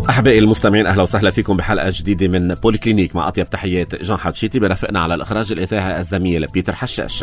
أحبائي المستمعين، أهلا وسهلا فيكم بحلقة جديدة من بوليكلينيك مع أطيب تحيات جان حتشيتي. برافقنا على الإخراج الإذاعي الزميل بيتر حشاش.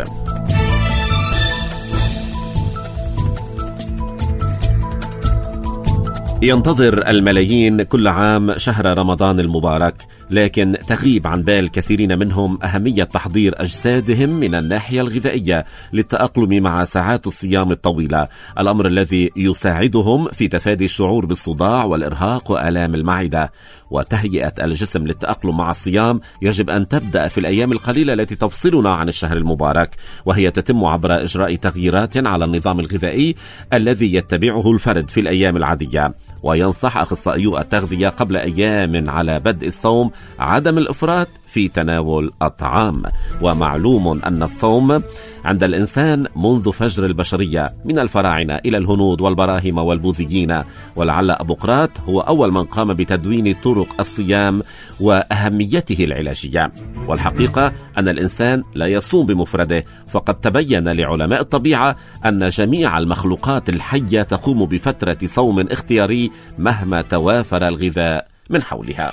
ينتظر الملايين كل عام شهر رمضان المبارك، لكن تغيب عن بال كثيرين منهم أهمية تحضير أجسادهم من الناحية الغذائية للتأقلم مع ساعات الصيام الطويلة، الأمر الذي يساعدهم في تفادي الشعور بالصداع والإرهاق وآلام المعدة. وتهيئة الجسم للتأقلم مع الصيام يجب أن تبدأ في الأيام القليلة التي تفصلنا عن الشهر المبارك، وهي تتم عبر إجراء تغييرات على النظام الغذائي الذي يتبعه الفرد في الأيام العادية. وينصح أخصائيو التغذية قبل أيام على بدء الصوم عدم الإفراط في تناول الطعام. ومعلوم أن الصوم عند الإنسان منذ فجر البشرية، من الفراعنة إلى الهنود والبراهمة والبوذيين، ولعل أبوقراط هو أول من قام بتدوين طرق الصيام وأهميته العلاجية. والحقيقة أن الإنسان لا يصوم بمفرده، فقد تبين لعلماء الطبيعة أن جميع المخلوقات الحية تقوم بفترة صوم اختياري مهما توافر الغذاء من حولها.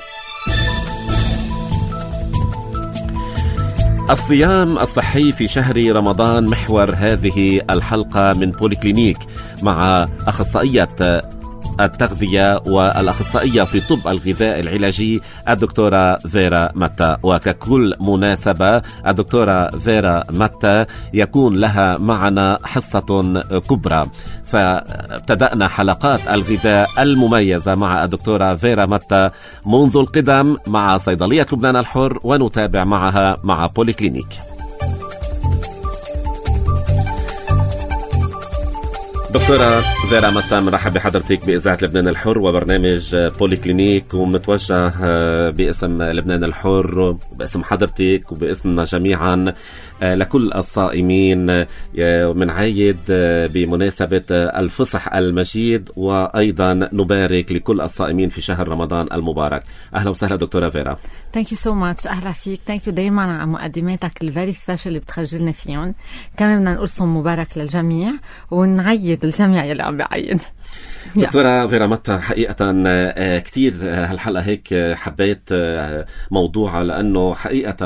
الصيام الصحي في شهر رمضان محور هذه الحلقة من بوليكلينيك مع أخصائية التغذية والأخصائية في طب الغذاء العلاجي الدكتورة فيرا ماتا. وككل مناسبة الدكتورة فيرا ماتا يكون لها معنا حصة كبرى، فابتدأنا حلقات الغذاء المميزة مع الدكتورة فيرا ماتا منذ القدم مع صيدلية لبنان الحر، ونتابع معها مع بوليكلينيك. دكتورة فيرا ماتا، مرحب بحضرتك بإذاعة لبنان الحر وبرنامج بوليكلينيك، ومتوجه باسم لبنان الحر وباسم حضرتك وباسمنا جميعا لكل الصائمين من عيد بمناسبة الفصح المجيد، وأيضا نبارك لكل الصائمين في شهر رمضان المبارك. أهلا وسهلا دكتورة فيرا. Thank you so much. أهلا فيك. Thank you دايما على مقدماتك الفيري سبيشال اللي بتخجلنا فيهم. كمان بدنا نقول صوم مبارك للجميع ونعيد الجميع يلي عم بيعيد. دكتورة فيرا ماتا، حقيقة كتير هالحلقة هيك حبيت موضوعها، لأنه حقيقة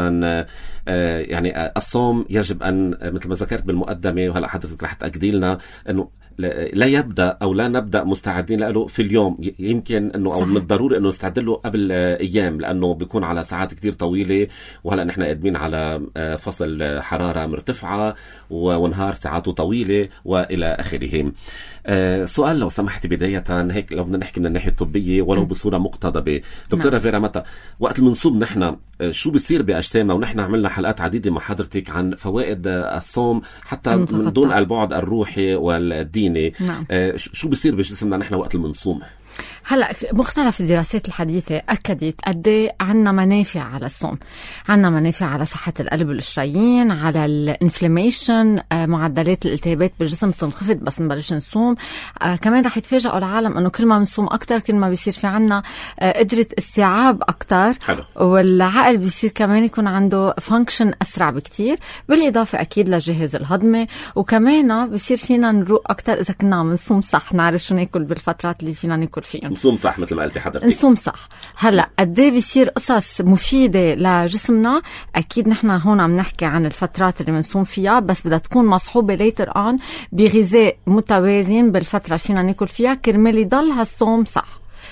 يعني الصوم يجب أن مثل ما ذكرت بالمقدمة، وهلأ حضرتك رح تأكدي لنا أنه لا يبدأ أو لا نبدأ مستعدين له في اليوم، يمكن أنه أو من الضروري أنه نستعد له قبل أيام، لأنه بيكون على ساعات كتير طويلة، وهلأ نحن قادمين على فصل حرارة مرتفعة ونهار ساعاته طويلة وإلى آخره. سؤال لو سمحت بداية هيك، لو بدنا نحكي من الناحية الطبية ولو بصورة مقتضبة، دكتورة فيرا ماتا، وقت المنصوم نحن شو بيصير بأجسامنا؟ ونحن عملنا حلقات عديدة مع حضرتك عن فوائد الصوم حتى من دون البعد الروحي والديني. شو بيصير بجسمنا نحن وقت المنصوم؟ هلا مختلف الدراسات الحديثة أكدت قد ايه عنا منافع على الصوم. عنا منافع على صحة القلب والشرايين، على الانفلاميشن، معدلات الالتهابات بالجسم تنخفض بس نبلش نصوم. كمان رح يتفاجئوا العالم انه كل ما بنصوم اكتر كل ما بيصير في عنا قدرة استيعاب اكتر، والعقل بيصير كمان يكون عنده فانكشن اسرع بكتير، بالاضافة اكيد للجهاز الهضمي، وكمان بيصير فينا نروق اكتر اذا كنا عم نصوم صح، نعرف شو ناكل بالفترات اللي فينا ناكل فيهم. نصوم صح مثل ما قلتي حضرتك. نصوم صح. هلا قد ايه بيصير قصص مفيده لجسمنا؟ اكيد نحن هون عم نحكي عن الفترات اللي بنصوم فيها، بس بدها تكون مصحوبه ليتر اون بغذاء متوازن بالفتره فينا ناكل فيها كرمال يضل هالصوم صح.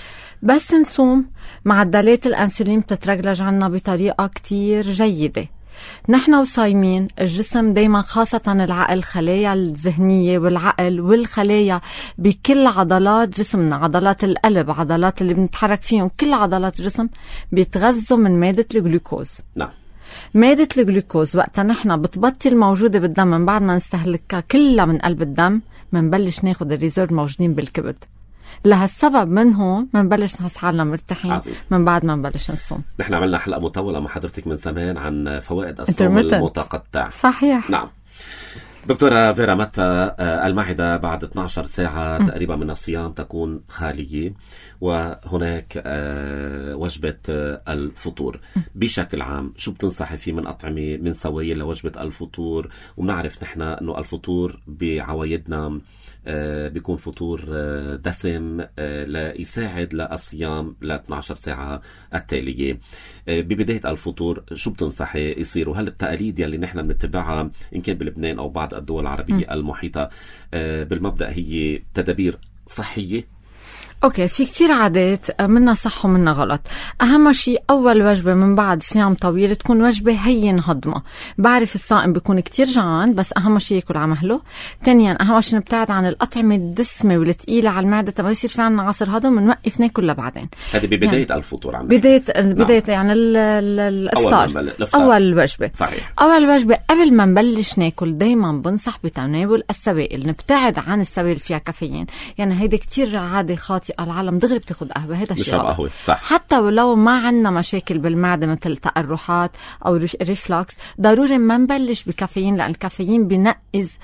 بس نصوم معدلات الانسولين بتترجلج عنا بطريقه كتير جيده. نحن وصايمين الجسم دايما، خاصة العقل، الخلايا الذهنية والعقل والخلايا بكل عضلات جسمنا، عضلات القلب، عضلات اللي بنتحرك فيهم، كل عضلات الجسم بيتغذوا من مادة الجلوكوز. نعم. مادة الجلوكوز وقتا نحن بتبطل موجودة بالدم من بعد ما نستهلكها كلها من قلب الدم، منبلش ناخد الريزيرف موجودين بالكبد. لهالسبب من هون منبلش نحس حالنا مرتاحين من بعد ما نبلش نصوم. نحن عملنا حلقة مطولة مع حضرتك من زمان عن فوائد الصوم المتقطع. صحيح. نعم. دكتورة فيرا، متى المعدة بعد 12 ساعة تقريبا من الصيام تكون خالية وهناك وجبة الفطور؟ بشكل عام شو بتنصحي فيه من أطعمة من سوائل لوجبة الفطور؟ ونعرف نحن أنه الفطور بعوايدنا بيكون فطور دسم ليساعد للصيام ل 12 ساعة التالية. ببداية الفطور شو بتنصحي يصير؟ وهل التقاليد يلي نحن بنتبعها إن كان بلبنان أو بعض الدول العربية المحيطة بالمبدأ هي تدابير صحية؟ اوكي، في كتير عادات منها صح ومنها غلط. اهم شيء اول وجبه من بعد صيام طويل تكون وجبه هين هضمه. بعرف الصائم بيكون كتير جعان، بس اهم شيء ياكل على مهله. ثانيا اهم شيء نبتعد عن الاطعمه الدسمه والثقيله على المعده تما يصير في عنا عصر هضم ونوقف ناكل لبعدين. هذه ببدايه يعني الفطور عم بدايه يعني الافطار اول وجبه. صحيح. اول وجبه قبل ما نبلش ناكل دايما بنصح بتناول السوائل، نبتعد عن السوائل فيها كافيين. يعني هيدي كتير عاده خاطئه، العالم دغري بتاخد قهوه، هذا الشيء قهوه صح. حتى ولو ما عندنا مشاكل بالمعده مثل تقرحات او ريفلكس، ضروري ما نبلش بكافيين، لان الكافيين بينقز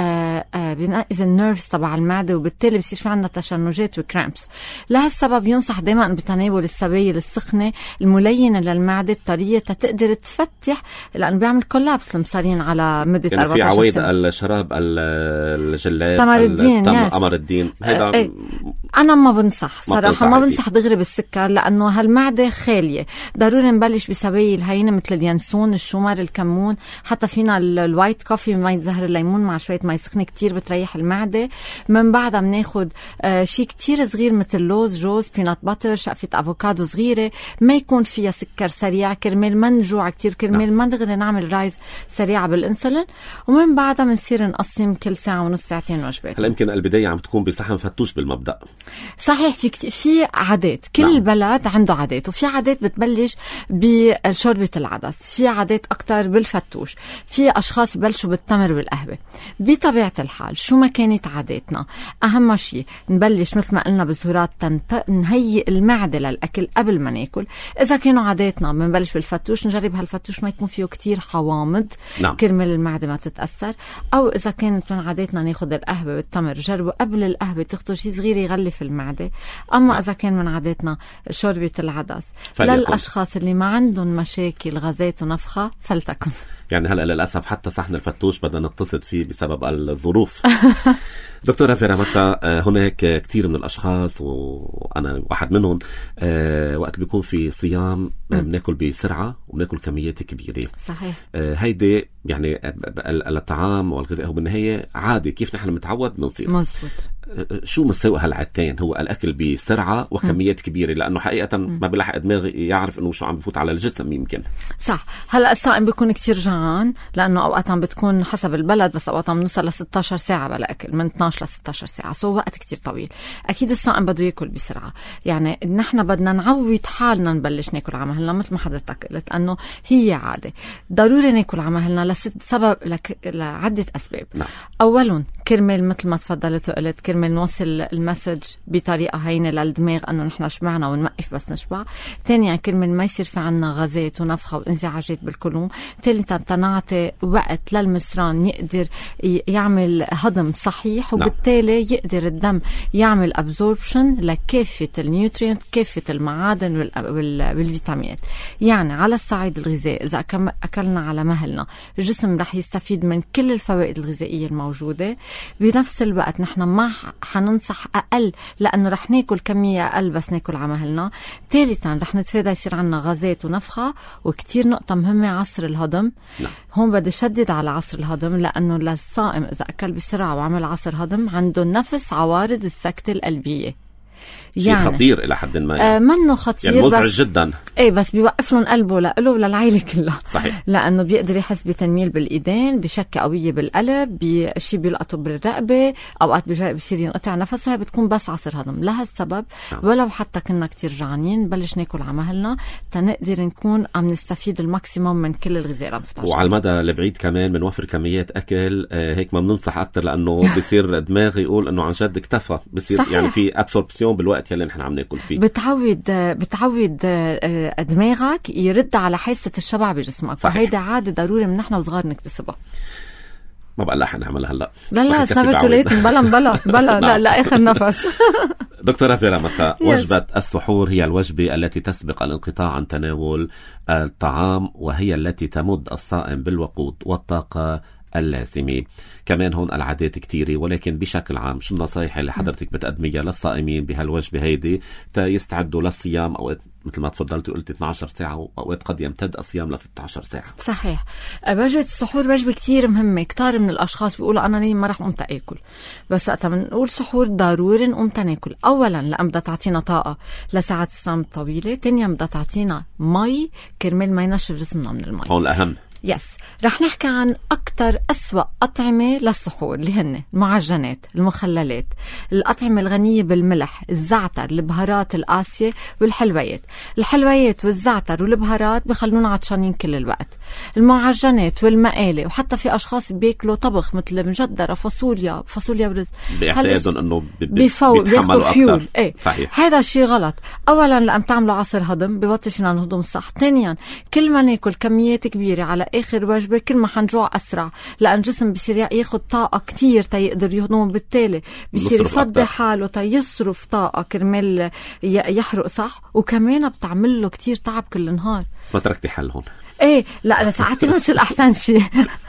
النيرفز تبع المعده، وبالتالي بصير في عندنا تشنجات وكرامبس. لهالسبب ينصح دائما بتناول السوائل السخنه الملينه للمعده الطريه تقدر تفتح، لانه بيعمل كولابس المصارين على مده يعني 14 في عوايد سنة. الشراب الجلاد تمر الدين قمر الدين هذا انا ما بنصح صراحه، ما بنصح دغري بالسكر، لانه هالمعده خاليه. ضروري نبلش بسوائل هينه مثل اليانسون، الشومر، الكمون، حتى فينا الوايت كوفي مي زهر الليمون مع شويه مي سخنه كتير بتريح المعده. من بعدها بناخد شيء كتير صغير مثل لوز، جوز، بينات باتر، شقفه افوكادو صغيره، ما يكون فيها سكر سريع كرمال ما نجوع كتير، كرمال ما دغري نعمل رايز سريعه بالانسولين. ومن بعدها بنصير نقسم كل ساعه ونص ساعتين وجبات. هلا يمكن البدايه عم تكون بصحن فتوش بالمبدا. صحيح، في عادات، كل بلد عنده عادات، وفي عادات بتبلش بشوربة العدس، في عادات أكتر بالفتوش، في أشخاص ببلشوا بالتمر والقهوة. بطبيعة الحال شو ما كانت عاداتنا، أهم شيء نبلش مثل ما قلنا بزهورات نهيئ المعدة للأكل قبل ما ناكل. إذا كانوا عاداتنا بنبلش بالفتوش، نجرب هالفتوش ما يكون فيه كتير حوامض كرمال المعدة ما تتأثر. أو إذا كانت من عاداتنا ناخد القهوة والتمر، جربوا قبل القهوة تاخدوا شيء صغير يغلف المعدة. أما إذا كان من عاداتنا شوربة العدس للأشخاص اللي ما عندهم مشاكل غازات ونفخة فلتكن. يعني هلأ للأسف حتى صحن الفتوش بدنا نقتصد فيه بسبب الظروف. دكتورة فيرا، متى هناك كتير من الأشخاص وأنا واحد منهم وقت بيكون في صيام بناكل بسرعة وبناكل كميات كبيرة. صحيح. هيدي يعني الطعام والغذاء هو بالنهاية عادي كيف نحن متعود بنصير. مزبوط. شو مساوئ هالعادتين؟ هو الأكل بسرعة وكميات كبيرة، لأنه حقيقة ما بلحق دماغي يعرف إنه شو عم بفوت على الجسم. يمكن صح. هلا الصائم بيكون كتير جعان، لأنه أوقات بتكون حسب البلد، بس أوقات بنوصل ل 16 ساعة بلا أكل، من 12 ل 16 ساعة، سو وقت كتير طويل. أكيد الصائم بده يأكل بسرعة. يعني نحن بدنا نعود حالنا نبلش ناكل على مهلنا مثل ما حضرتك قلت، أنه هي عادة ضروري ناكل على مهلنا لعدة أسباب. أولاً كرمال مثل ما تفضلت وقلت، كرمال نوصل المسج بطريقة هينة للدماغ أنه نحن شبعنا ونوقف بس نشبع. ثانيا كرمال ما يصير في عنا غازات ونفخة وانزعاجات بالكولون. ثالثا تنعطي وقت للمصران يقدر يعمل هضم صحيح، وبالتالي يقدر الدم يعمل absorption لكافة النيوترينت، كافة المعادن والفيتامينات. يعني على الصعيد الغذائي إذا أكلنا على مهلنا الجسم رح يستفيد من كل الفوائد الغذائية الموجودة. بنفس الوقت نحن ما حننصح أقل، لأنه رح ناكل كمية أقل بس ناكل على مهلنا. ثالثا رح نتفادى يصير عنا غازات ونفخة. وكتير نقطة مهمة، عصر الهضم. هون بدي شدد على عصر الهضم، لأنه للصائم إذا أكل بسرعة وعمل عصر هضم عنده نفس عوارض السكتة القلبية. يعني خطير إلى حد ما، يعني منه خطير يعني مزعج جدا. ايه، بس بيوقف لهم قلبه لإله وللعيلة كلها. صحيح. لأنه بيقدر يحس بتنميل بالإيدين، بشكة قوية بالقلب، بشي بيلقطه بالرقبة، أوقات بيصير ينقطع نفسه. هي بتكون بس عصر هضم. لهالسبب ولو حتى كنا كتير جعانين بلش ناكل على مهلنا تنقدر نكون عم نستفيد الماكسيموم من كل الغذاء. وعلى المدى البعيد كمان بنوفر كميات أكل هيك ما بننصح أكتر، لأنه بيصير دماغي يقول إنه عن جد اكتفى، بيصير يعني في أبسوربسيون بالوقت يلي نحن عم ناكل فيه. بتعود دماغك يرد على حاسة الشبع بجسمك. وهيدا عادة ضروري من نحن وصغار نكتسبها. ما بقى لا حنعملها هلا. لا سنبت ليتن بلا لا اخر نفس. دكتورة فيرا متا، وجبة السحور هي الوجبة التي تسبق الانقطاع عن تناول الطعام، وهي التي تمد الصائم بالوقود والطاقة اللازمة. كمان هون العادات كتيرة، ولكن بشكل عام شو النصايح اللي حضرتك بتقدميها للصائمين بهالوجبة هيدي يستعدوا للصيام؟ أو مثل ما تفضلتي قلت 12 ساعة، وأوقات قد يمتد الصيام ل 16 ساعة. صحيح. وجبة السحور وجبة كتير مهمة. كتار من الأشخاص بيقولوا أنا ليه ما رح قمت أكل، بس وقتا بنقول سحور ضروري نقوم تناكل. أولا لأن بدها تعطينا طاقة لساعات الصيام الطويلة، تانيا بدها تعطينا مي كرمال ما ينشف جسمنا من المي. هون الأهم. يس. رح نحكي عن أكتر أسوأ أطعمة للسحور اللي هن المعجنات، المخللات، الأطعمة الغنية بالملح، الزعتر، البهارات القاسية والحلويات. الحلويات والزعتر والبهارات بخلونا عطشانين كل الوقت. المعجنات والمقالي، وحتى في أشخاص بياكلوا طبخ مثل مجدرة، فاصوليا ورز، بيعتقدون أنه بياخدوا فيول. ايه صحيح. هذا الشيء غلط. أولا لأن تعملوا عصر هضم، ببطل فينا نهضم صح. ثانيا كل ما ناكل كميات كبيرة على آخر وجبة كل ما حنجوع أسرع، لأن الجسم بيصير ياخد طاقة كتير تيقدر يهضم، بالتالي بيصير يفضي حاله تيصرف طاقة كرمال يحرق صح، وكمان بتعمل له كتير تعب كل نهار. ما تركتي حل هون. ايه لا ساعتي مش الأحسن شيء.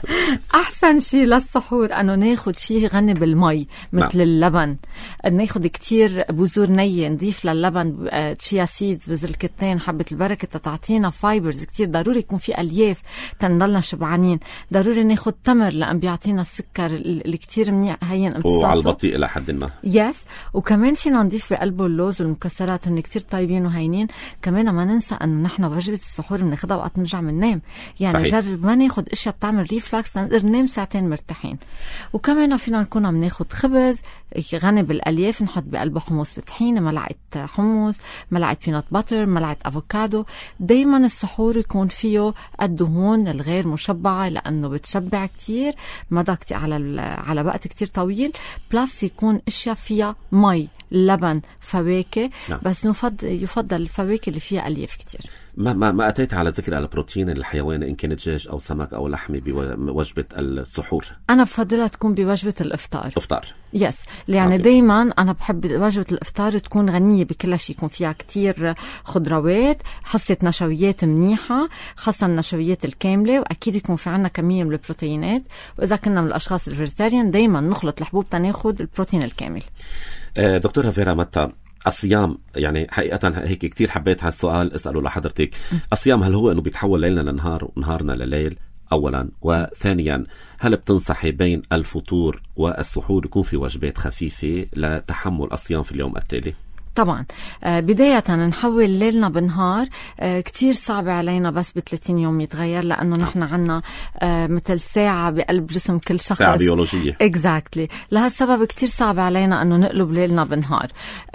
أحسن شيء للسحور أنه ناخد شيء غني بالمي مثل اللبن، ناخد كتير بذور نية، نضيف للبن تشيا سيدز، بذر الكتان، حبة البركة تتعطينا فايبرز كتير. ضروري يكون في ألياف تنضلنا شبعانين. ضروري ناخد تمر لأن بيعطينا السكر اللي كتير منيح هين امتصاصه وعلى البطيء إلى حد ما. يس. وكمان فينا نضيف بقلبه اللوز والمكسرات، هن كتير طيبين وهينين. كمان ما ننسى أنه نحن وجبة السحور بناخدها وقت نرجع من نام، يعني صحيح. جرب ما ناخد اشياء بتعمل ريفلكس، نقدر ننام ساعتين مرتاحين. وكمان فينا نكون عم ناخد خبز غني بالالياف، نحط بقلبه حمص بطحينه، ملعقه حمص، ملعقه بينات باتر، ملعقه افوكادو. دايما السحور يكون فيه الدهون الغير مشبعه لانه بتشبع كتير مدى على وقت كتير طويل، بلس يكون اشياء فيها مي، لبن، فواكه. نعم. بس يفضل الفواكه اللي فيها الياف كتير. ما أتيت على ذكر البروتين الحيواني، إن كان دجاج أو سمك أو لحمة بوجبة السحور. أنا بفضلها تكون بوجبة الإفطار. يس. يعني دايما أنا بحب وجبة الإفطار تكون غنية بكل شيء، يكون فيها كتير خضروات، حصة نشويات منيحة، خاصة النشويات الكاملة، وأكيد يكون في عنا كمية من البروتينات. وإذا كنا من الأشخاص الفيجيتاريان دايما نخلط الحبوب تناخد البروتين الكامل. دكتورة فيرا متا، الصيام يعني حقيقة هيك كتير حبيت هالسؤال اسأله لحضرتك. الصيام هل هو انه بيتحول ليلنا لنهار ونهارنا لليل اولا؟ وثانيا هل بتنصحي بين الفطور والسحور يكون في وجبات خفيفة لتحمل الصيام في اليوم التالي؟ طبعا بداية نحول ليلنا بنهار كتير صعب علينا، بس ب30 يوم يتغير، لأنه نحن عنا مثل ساعة بقلب جسم كل شخص، ساعة بيولوجية. exactly. لهالسبب كتير صعب علينا أنه نقلب ليلنا بنهار.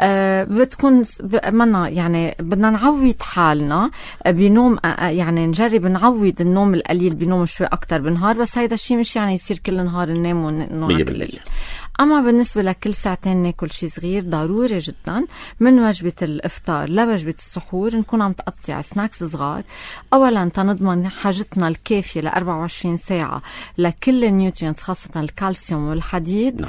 بتكون منا يعني بدنا نعود حالنا بنوم، يعني نجرب نعود النوم القليل بنوم شوي أكتر بنهار، بس هيدا الشيء مش يعني يصير كل نهار ننام وننام كل الليل. أما بالنسبة لكل ساعتين ناكل شيء صغير، ضروري جدا من وجبة الإفطار لوجبة السحور نكون عم تقطع سناكس صغار. أولا تنضمن حاجتنا الكافية ل24 ساعة لكل النيوترينت، خاصة الكالسيوم والحديد.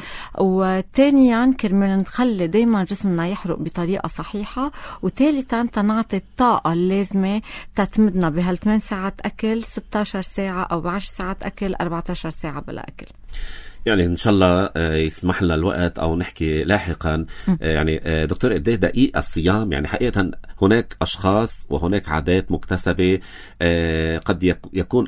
وثانيا كرمال نخلي دايما جسمنا يحرق بطريقة صحيحة. وثالثا تنعطي الطاقة اللازمة تتمدنا بهال8 ساعات أكل، 16 ساعة أو 10 ساعات أكل، 14 ساعة بلا أكل. يعني إن شاء الله يسمح لنا الوقت أو نحكي لاحقا. يعني دكتور، قد ايه دقيق الصيام؟ يعني حقيقة هناك أشخاص وهناك عادات مكتسبة قد يكون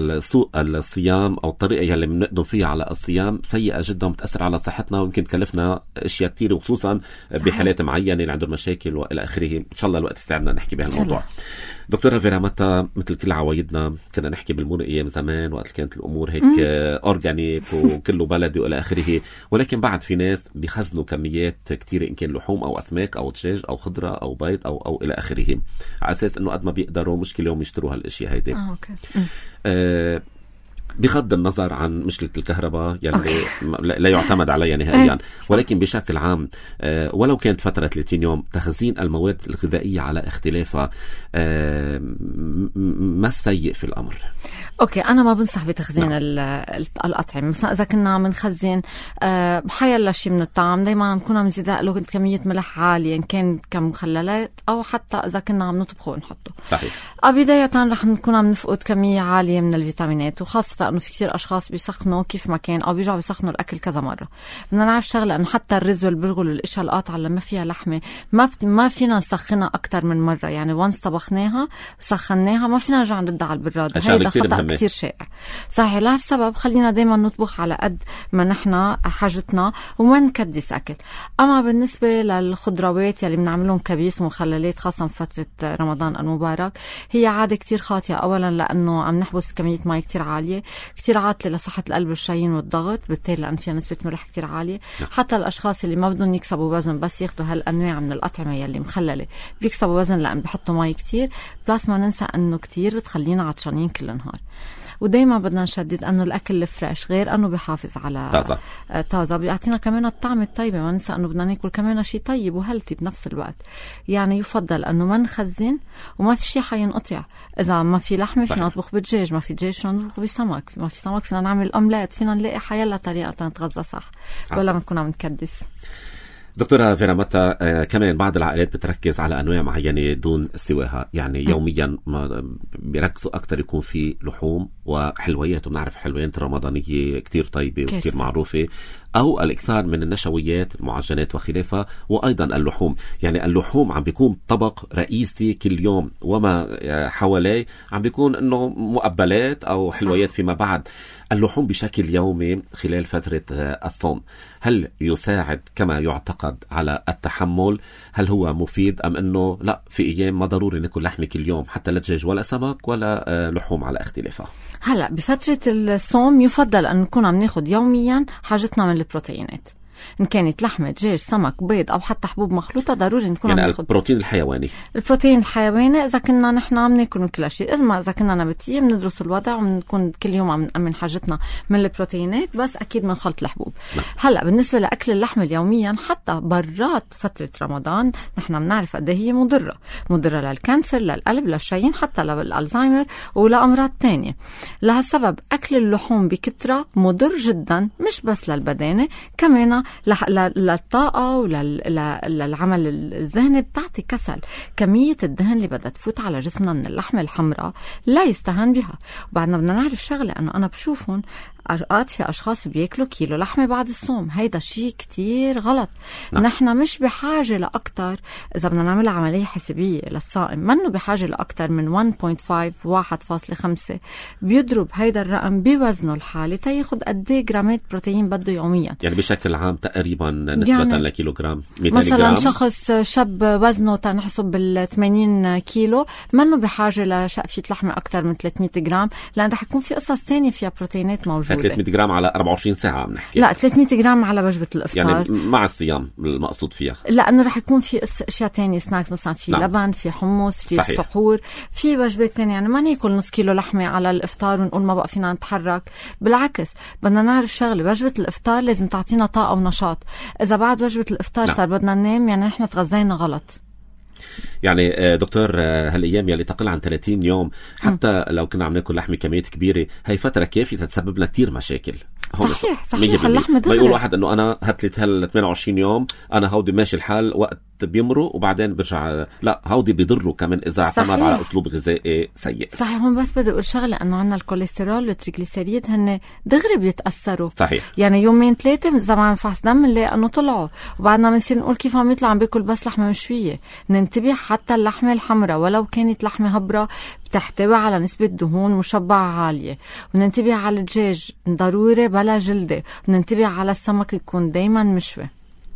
الصيام أو الطريقة اللي بنقدم فيها على الصيام سيئة جدا، بتأثر على صحتنا ويمكن تكلفنا أشياء كتير، وخصوصا بحالات معينة اللي عندهم مشاكل وإلى آخره. إن شاء الله الوقت يساعدنا نحكي بهالموضوع. دكتورة فيرا متا، مثل كل عوايدنا كنا نحكي بالمون أيام زمان وقت كانت الأمور هيك أورجانيك وكله بلدي وإلى آخره، ولكن بعد في ناس بيخزنوا كميات كتيرة، إن كان لحوم أو أسماك أو دجاج أو خضرة أو بيض أو إلى آخره، على أساس إنه قد ما بيقدروا مش كل يوم يشتروا هالأشياء هيدي. بغض النظر عن مشكلة الكهرباء يعني لا يعتمد عليها نهائيا، ولكن بشكل عام ولو كانت فترة 30 يوم تخزين المواد الغذائية على اختلافها ما السيء في الأمر؟ أوكي، أنا ما بنصح بتخزين الأطعمة. مثلا إذا كنا عم نخزن بحيلا شيء من الطعام دايما عم نكون عم نزيد له كمية ملح عالية، إن كان كمخللات أو حتى إذا كنا عم نطبخه ونحطه. صحيح. بداية رح نكون عم نفقد كمية عالية من الفيتامينات، وخاصة إنه في كثير أشخاص بيسخنوا كيف ما كان أو بيرجعوا بيسخنوا الأكل كذا مرة. بدنا نعرف شغلة، إنه حتى الرز والبرغل والأشياء القاطعة اللي ما فيها لحمة ما فينا نسخنها أكتر من مرة. يعني وانس طبخناها وسخناها ما فينا نرجع نردها على البراد. هيدا خطأ كتير شائع. صحيح. لهالسبب خلينا دايما نطبخ على قد ما نحن حاجتنا وما نكدس أكل. أما بالنسبة للخضروات يلي بنعملهم كبيس ومخللات خاصة في فترة رمضان المبارك، هي عادة كتير خاطئة. أولا لأنه عم نحبس كمية ماء كتير عالية، كتير عاطلة لصحة القلب والشرايين والضغط، بالتالي لأن فيها نسبة ملح كتير عالية. حتى الأشخاص اللي ما بدهم يكسبوا وزن بس ياخدوا هالأنواع من الأطعمة يلي مخللة بيكسبوا وزن لأن بيحطوا ماء كتير. بلاس ما ننسى أنه كتير بتخلينا عطشانين كل نهار. ودايما بدنا نشدد أنه الأكل الفريش غير أنه بيحافظ على طازة بيعطينا كمان الطعم الطيب. ما ننسى أنه بدنا ناكل كمان شيء طيب وهلتي بنفس الوقت. يعني يفضل أنه ما نخزن وما في شيء حينقطع. إذا ما في لحمة فينا نطبخ بالدجاج، ما في دجاج فينا نطبخ بسمك، ما في سمك فينا نعمل أومليت، فينا نلاقي حيالله طريقة نتغذى صح ولا ما نكون عم نكدس. دكتورة فيرا متى كمان بعض العائلات بتركز على أنواع معينة دون سواها، يعني يوميا بيركزوا أكتر يكون في لحوم وحلويات، وبنعرف حلويات الرمضانية كتير طيبة وكتير معروفة، أو الإكثار من النشويات المعجنات وخلافها، وأيضا اللحوم. يعني اللحوم عم بيكون طبق رئيسي كل يوم، وما حواليه عم بيكون إنه مقبلات أو حلويات فيما بعد. اللحوم بشكل يومي خلال فترة الصوم هل يساعد كما يعتقد على التحمل؟ هل هو مفيد أم أنه لا، في أيام ما ضروري ناكل لحمة كل يوم، حتى لا دجاج ولا سمك ولا لحوم على اختلافها؟ هلا بفترة الصوم يفضل أن نكون عم ناخد يوميا حاجتنا من البروتينات، إن كانت لحمة، دجاج، سمك، بيض أو حتى حبوب مخلوطة. ضروري نكون يعني عم ناخد البروتين الحيواني. البروتين الحيواني إذا كنا نحن عم ناكل من كل شيء. إذا كنا نباتية بندرس الوضع وبنكون كل يوم عم نأمن حاجتنا من البروتينات، بس أكيد من خلط الحبوب. هلا بالنسبة لأكل اللحمة اليوميا حتى برات فترة رمضان نحن بنعرف قد هي مضرة للكانسر، للقلب، للشرايين، حتى للألزهايمر ولأمراض تانية. لهالسبب أكل اللحوم بكترة مضر جدا، مش بس للبدانة، كمان للطاقة وللعمل الذهني. بتعطي كسل. كمية الدهن اللي بدها تفوت على جسمنا من اللحمة الحمراء لا يستهان بها. وبعدنا بدنا نعرف شغلة، أنا بشوفهم أوقات في أشخاص بياكلوا كيلو لحمة بعد الصوم. هيدا شيء كتير غلط. نحن مش بحاجة لأكتر. إذا بدنا نعمل عملية حسابية للصائم منه بحاجة لأكتر من 1.5 1.5 بيضرب هيدا الرقم بوزنه الحالي تياخد قد ايه جرامات بروتين بده يوميا. يعني بشكل عام تقريبا نسبة يعني لكيلوغرام 200 مثلا جرام. شخص شاب وزنه تنحسب بال80 كيلو منه بحاجة لشقفة لحمة أكتر من 300 جرام، لأن رح يكون في قصص تانية فيها بروتينات موجودة. 300 جرام على 24 ساعة عم نحكي؟ لا، 300 جرام على وجبة الإفطار، يعني مع الصيام المقصود فيها. لأنه رح يكون في أشياء تانية سناك، مثلا في لبن، في حمص، في صحيح. سحور، في وجبات تانية. يعني ما ناكل نص كيلو لحمة على الإفطار ونقول ما بقى فينا نتحرك. بالعكس بدنا نعرف شغلة، وجبة الإفطار لازم تعطينا طاقة ونشاط. إذا بعد وجبة الإفطار صار بدنا ننام، يعني نحن تغذينا غلط. يعني دكتور، هالأيام يلي تقل عن 30 يوم حتى لو كنا عم ناكل لحمة كميات كبيرة، هي فترة كافية تتسبب لنا كتير مشاكل. صحيح اللحمة ما يقول واحد انه انا هتلت 28 يوم انا هودي ماشي الحال، وقت بيمروا وبعدين برجع. لا، هودي بيضروا كمان اذا اعتمد على اسلوب غذائي سيء. صحيح. هم بس بدي اقول شغله، انه عندنا الكوليسترول والتريغليسيريد هن دغري بيتاثروا. صحيح. يعني يومين 3 زمان فحص دم نلاقي انه طلعوا، وبعدنا بنصير نقول كيف عم يطلع عم بياكل بس لحمه مشويه. ننتبه حتى اللحمه الحمراء ولو كانت لحمه هبره بتحتوي على نسبه دهون مشبعه عاليه. وننتبه على الدجاج ضروري بلا جلده. وننتبه على السمك يكون دايما مشوي.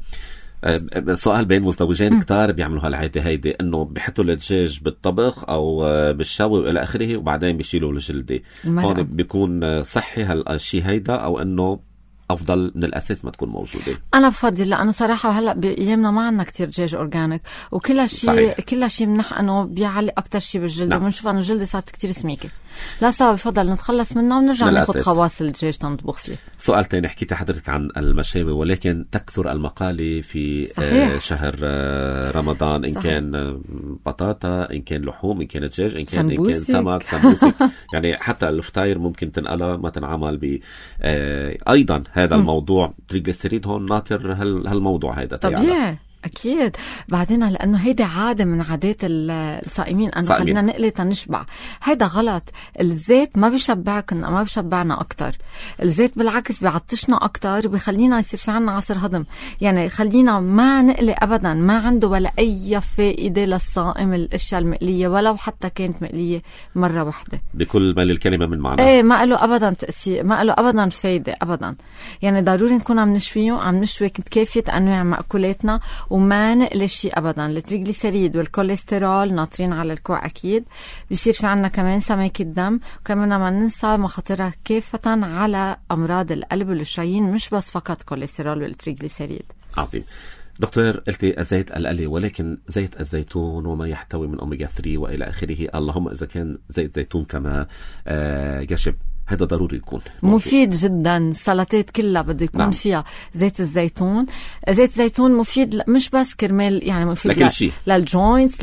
سؤال بين مزدوجين كتار بيعملوا هالعادة هيدي، انه بيحطوا الدجاج بالطبخ او بالشوي والى اخره، وبعدين بيشيلوا الجلدة. هون بيكون صحي هالشي هيدا او انه أفضل من الأساس ما تكون موجودة؟ أنا بفضل، لأنه صراحة هلأ بأيامنا ما عنا كتير دجاج أورجانيك، وكل شيء منحقنه بيعلق أكتر شيء بالجلد. نعم. وبنشوف أنه الجلد صارت كتير سميكة، لا سبب بفضل نتخلص منها ونرجع ناخد خواص الدجاج تنطبخ فيه. سؤال تاني، حكيت حضرتك عن المشاوي، ولكن تكثر المقالي في شهر رمضان، إن كان بطاطا، إن كان لحوم، إن كان دجاج، إن كان سمك، سمبوسك. يعني حتى الفطاير ممكن تنقلها ما تنعمل ب أيضا هذا الموضوع تريغليسيريد هون ناطر هالموضوع هذا طبيعي. أكيد. بعدين لأنه هيدا عادة من عادات الصائمين أنه خلينا نقلي تنشبع. هيدا غلط. الزيت ما بيشبعك، ما بيشبعنا أكتر. الزيت بالعكس بيعطشنا أكتر وبيخلينا يصير في عنا عصر هضم. يعني خلينا ما نقلي أبدا، ما عنده ولا أي فائدة للصائم الأشياء المقلية، ولو حتى كانت مقلية مرة واحدة بكل ما للكلمة من معنى. إيه، ما له أبدا تأثير، ما له أبدا فايدة أبدا. يعني ضروري نكون عم نشويه، عم نشوي كافية أنواع مأكولاتنا وما نقلي شيء أبدا. التريغليسيريد والكوليسترول ناطرين على الكوع أكيد. بيصير في عنا كمان سماكة دم، وكمان ما ننسى مخاطرها كافة على أمراض القلب والشرايين، مش بس فقط كوليسترول والتريغليسيريد. عظيم. دكتور، قلتي الزيت القلي، ولكن زيت الزيتون وما يحتوي من أوميجا 3 وإلى آخره، اللهم إذا كان زيت زيتون كما يجب، هذا ضروري يكون مفيد جدا. السلطات كلها بده يكون نعم. فيها زيت الزيتون. زيت الزيتون مفيد مش بس كرمال، يعني مفيد لكل شيء، للجوينتس،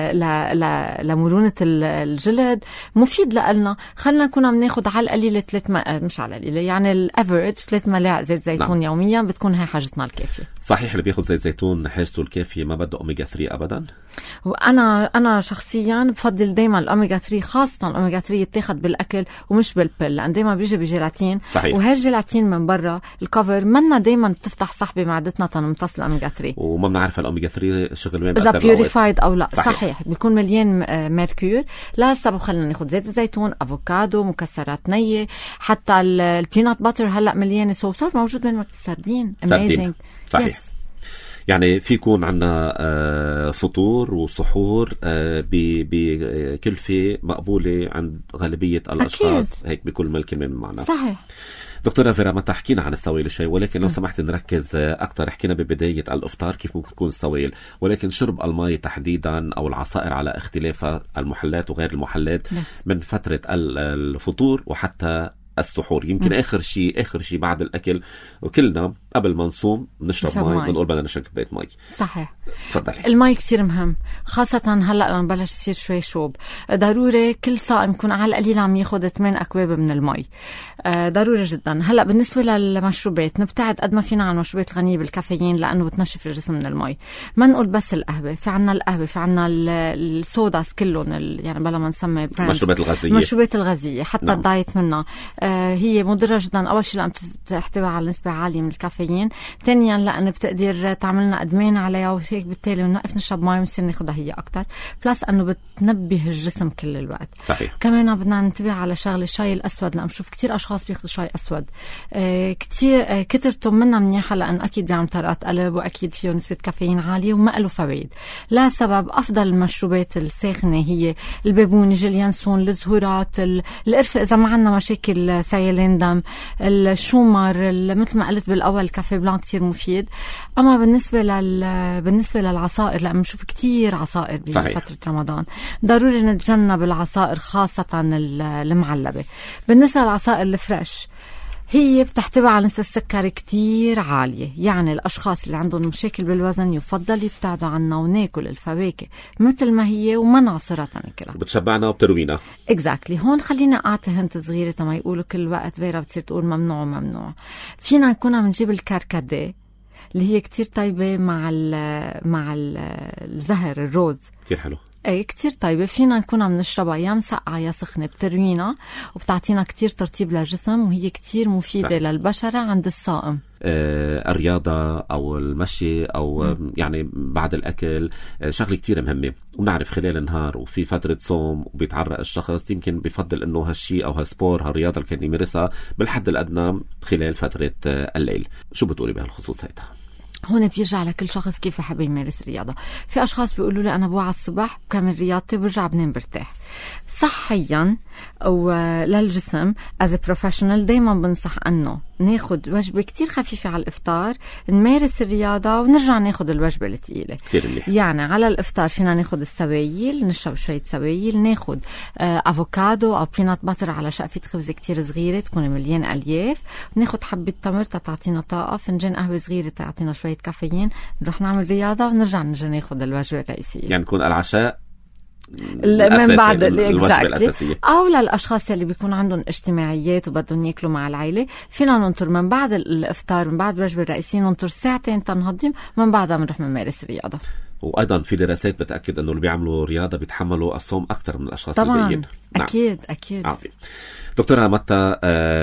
لمرونة الجلد، مفيد لنا. خلنا نكون عم ناخد على القليلة مش على القليلة، يعني الافريج 3 ملاعق زيت زيتون نعم. يوميا بتكون هاي حاجتنا الكافية. صحيح، اللي بياخد زيت زيتون حاجته الكافية، ما بده أوميجا 3 أبدا. وأنا شخصيا بفضل دايما الأوميجا 3، خاصة الأوميجا 3 يتاخد بالأكل ومش بالبل، لأن دايما بيجي بجيلاتين. وهي الجيلاتين من برا الكفر منا دايما بتفتح صحبة معدتنا تنمتص الأوميجا 3، وما بنعرف الأوميجا 3 شغل وين إذا بيوريفايد أو لا. صحيح بيكون مليان ميركور. لا سبب خلينا ناخد زيت الزيتون، أفوكادو، مكسرات نية، حتى البينات باتر هلأ مليانة صار موجود من السردين. أميزينج. صحيح. يعني في يكون عنا فطور وسحور بكلفة مقبولة عند غالبية الأشخاص. أكيد. هيك بكل ملك من معنى. صحيح. دكتورة فيرا، ما تحكينا عن السوائل شيء، ولكن لو سمحت نركز أكتر. حكينا ببداية الإفطار كيف ممكن تكون السوائل، ولكن شرب الماء تحديدا أو العصائر على اختلاف المحلات وغير المحلات من فترة الفطور وحتى السحور. يمكن آخر شيء بعد الأكل، وكلنا قبل ما نصوم نشرب ماء، بنقول بدنا نشرب كوباية ماء. صحيح. تفضلي. الماء كثير مهم، خاصة هلأ لما بلش يصير شوي شوب. ضروري كل صائم يكون على القليل عم ياخد 8 أكواب من الماء. ضروري جدا. هلأ بالنسبة للمشروبات، نبتعد قد ما فينا عن المشروبات الغنية بالكافيين، لأنه بتنشف الجسم من الماء. ما نقول بس القهوة، في عنا القهوة، في عنا السوداس كلهم، يعني بلا ما نسمي المشروبات الغازية حتى نعم. الدايت منها هي مضرة جدا. أول شيء لأن بتحتوي على نسبة عالية من الكافيين، ثانيا لأن بتقدر تعملنا أدمان عليها، وهيك بالتالي بنوقف نشرب ماء ونصير ناخدها هي أكتر. بلس أنه بتنبه الجسم كل الوقت. صحيح. كمان بدنا ننتبه على شغل الشاي الأسود، لأن بشوف كتير أشخاص بياخدوا شاي أسود كتير كترته منها منيحة، لأن أكيد بيعمل طرقات قلب، وأكيد فيه نسبة كافيين عالية وما له فوائد. لا سبب أفضل المشروبات الساخنة هي البابونج، اليانسون، الزهورات، القرفة إذا ما عنا مشاكل سيلان دم، الشومر، مثل ما قلت بالأول الكافيه بلان كتير مفيد. أما بالنسبة للعصائر، لأن بنشوف كتير عصائر بفترة رمضان، ضروري نتجنب العصائر خاصة المعلبة. بالنسبة للعصائر الفريش، هي بتحتوي على نسبة السكر كتير عالية، يعني الأشخاص اللي عندهم مشاكل بالوزن يفضل يبتعدوا عنا وناكل الفواكه مثل ما هي وما نعصرها تنكرها، بتشبعنا وبتروينا. exactly. هون خلينا أعطي هنت صغيرة ما يقولوا كل وقت فيرا بتصير تقول ممنوع. فينا نكون عم نجيب الكركديه اللي هي كتير طيبة مع الزهر الروز، كتير حلو. اي كتير طيبة. فينا نكون عم نشربها يا مسقعة يا سخنة، بتروينا وبتعطينا كتير ترطيب للجسم، وهي كتير مفيدة للبشرة عند الصائم. الرياضة أو المشي أو يعني بعد الأكل شغلة كتير مهمة. ونعرف خلال النهار وفي فترة صوم وبيتعرق الشخص، يمكن بيفضل إنه هالشي أو هالسبور هالرياضة اللي كان يمارسها بالحد الأدنى خلال فترة الليل. شو بتقولي بهالخصوص هيدا؟ هون بيرجع لكل شخص كيف يحب يمارس الرياضة. في أشخاص بيقولوا لي أنا بوعى الصبح بكمل رياضتي برجع بنام برتاح. صحيا وللجسم as a professional دايما بنصح أنه ناخد وجبة كتير خفيفة على الإفطار، نمارس الرياضة ونرجع ناخد الوجبة الثقيلة. يعني على الإفطار فينا ناخد السوايل، نشرب شوية سوايل، ناخد أفوكادو أو بينات باتر على شقفة خبز كتير صغيرة تكون مليان ألياف، ناخد حبة تمر تعطينا طاقة، فنجان قهوة صغيرة تعطينا شوية كافيين، نروح نعمل رياضة ونرجع ناخد الوجبة الرئيسية. يعني نكون العشاء من بعد الوجبة الأساسية. أو للأشخاص اللي بيكون عندهم اجتماعيات وبدهم يأكلوا مع العائلة فينا ننطر من بعد الإفطار، من بعد الوجبة الرئيسية ننطر ساعتين تنهضم، من بعدها بنروح نمارس الرياضة. وأيضا في دراسات بتأكد أنه اللي بيعملوا رياضة بيتحملوا الصوم أكثر من الأشخاص طبعا الباقيين. أكيد أكيد. عظيم. دكتورة متى،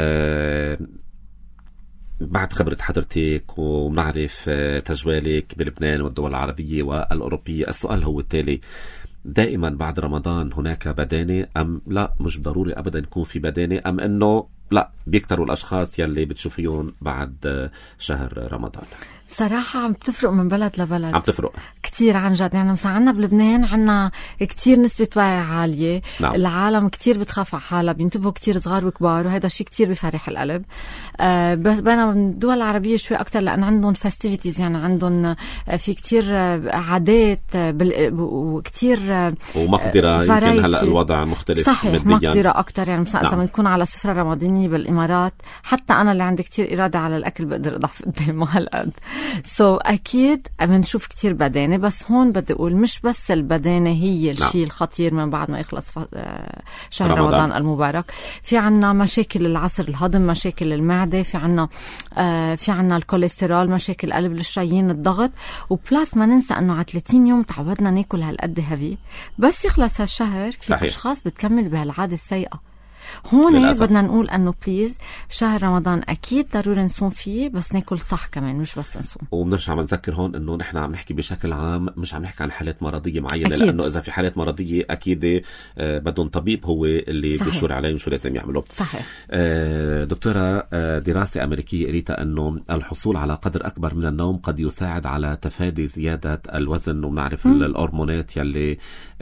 بعد خبرة حضرتك ومنعرف تجوالك بلبنان والدول العربية والأوروبية، السؤال هو التالي: دائما بعد رمضان هناك بدانة أم لا؟ مش ضروري أبدا يكون في بدانة، أم أنه لا بيكتروا الأشخاص يلي بتشوفيهم بعد شهر رمضان؟ صراحة عم تفرق من بلد لبلد، عم تفرق كتير عن جد. يعني مثلا عنا بلبنان عنا كتير نسبة وعي عالية. نعم. العالم كتير بتخاف على حالها، بينتبهوا كتير صغار وكبار، وهذا الشيء كتير بفرح القلب. بس بينما الدول العربية شوي أكتر لأن عندهم فاستيفيتيز، يعني عندهم في كتير عادات وكتير ومقدرة. يمكن هلأ الوضع مختلف. صحيح، مقدرة أكتر. يعني مثلا إذا بنكون على سفرة رمضانية بالإمارات، حتى أنا اللي عندي كتير إرادة على الأكل بقدر أضعف قدامه هالقد. أكيد بنشوف كتير بدانة، بس هون بدي أقول مش بس البدانة هي الشيء الخطير من بعد ما يخلص شهر رمضان المبارك. في عنا مشاكل العصر الهضم، مشاكل المعدة، في عنا الكوليسترول، مشاكل القلب، الشرايين، الضغط. وبلاس ما ننسى أنه على 30 يوم تعودنا ناكل هالقد هفي، بس يخلص هالشهر في صحيح. أشخاص بتكمل بهالعادة السيئة. هون بدنا نقول أنه بليز شهر رمضان أكيد ضروري نصوم فيه، بس ناكل صح كمان، مش بس نصوم. وبنرجع بنذكر هون أنه نحن عم نحكي بشكل عام، مش عم نحكي عن حالات مرضية معينة أكيد. لأنه إذا في حالات مرضية أكيد بدهم طبيب هو اللي بيشور عليهم شو لازم يعملوا. صحيح. دكتورة، دراسة أمريكية قريتها أنه الحصول على قدر أكبر من النوم قد يساعد على تفادي زيادة الوزن، وبنعرف الهرمونات يلي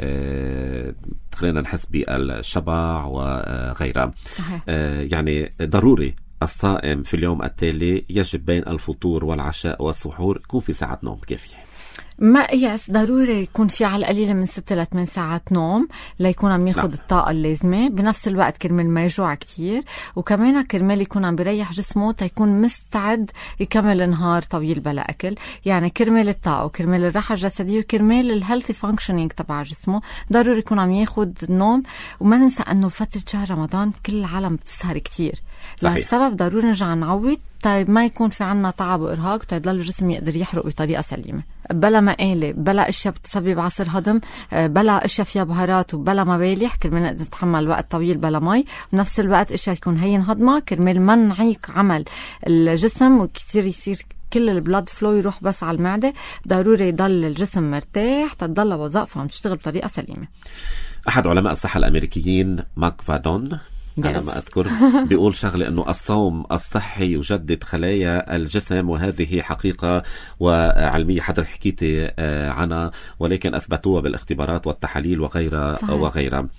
خلينا نحس بالشبع وغيرها. صحيح. يعني ضروري الصائم في اليوم التالي يجب بين الفطور والعشاء والسحور يكون في ساعة نوم كافية. ما ضروري يكون في على القليلة من 6 ل 8 ساعات نوم ليكون عم ياخد الطاقة اللازمة. بنفس الوقت كرمال ما يجوع كتير، وكمان كرمال يكون عم بيريح جسمه تيكون مستعد يكمل نهار طويل بلا أكل. يعني كرمال الطاقة وكرمال الراحة الجسدية وكرمال الهيلثي فانكشنينج تبع جسمه ضروري يكون عم ياخد النوم. وما ننسى أنه فترة شهر رمضان كل العالم بتسهر كتير، لهالسبب ضروري نرجع نعوض طيب ما يكون في عنا تعب وإرهاق، تيضل الجسم يقدر يحرق بطريقة سليمة، بلا مقالة، بلا أشياء بتسبب عسر هضم، بلا أشياء فيها بهارات وبلا مبالح كرمال نقدر نتحمل وقت طويل بلا مي. بنفس الوقت أشياء تكون هين هضمة كرمال ما نعيق عمل الجسم وكتير يصير كل البلاد فلو يروح بس على المعدة. ضروري يضل الجسم مرتاح تضل وظائفه عم تشتغل بطريقة سليمة. أحد علماء الصحة الأمريكيين ماك فادون على ما أذكر بيقول شغلة أنه الصوم الصحي يجدد خلايا الجسم، وهذه حقيقة وعلمية حضرتك حكيتي عنها، ولكن أثبتوها بالاختبارات والتحاليل وغيرها.